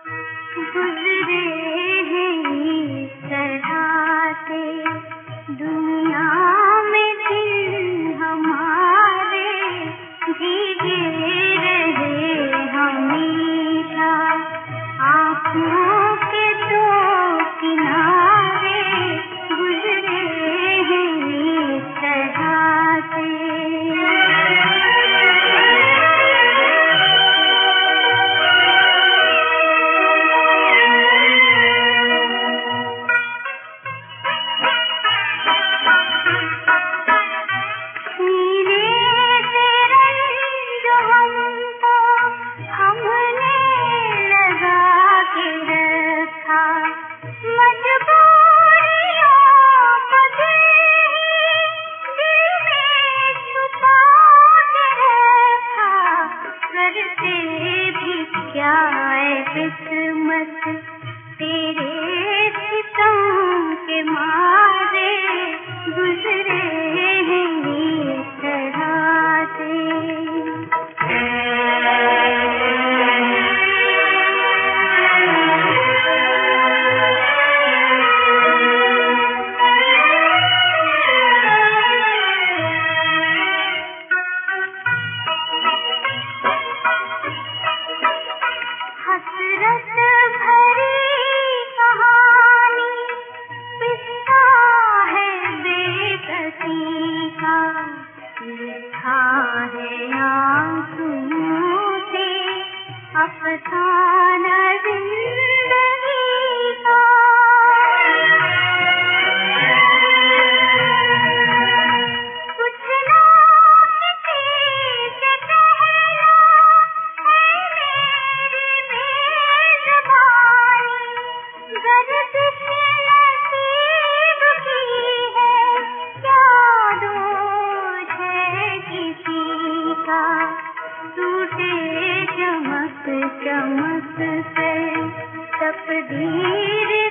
गुजरे हैं इस तरह से दुनिया में दिन हमारे, भीगे रहे हमेशा आँखों के दो किनारे, गुजरे हैं इस तरह से। क्या है किस्मत तेरे सितम के मारे, गुजरे हैं इस तरह से। हसरत भरी कहानी किस्सा है बेकसी का, लिखा है आंसुओं से अफसाना जिंदगी का। कुछ ना किसी से कहना है मेरी बेज़ुबानी, गर्दिश नसीब की है, क्या दोष है किसी का। टूटे चमक चमक से तकदीर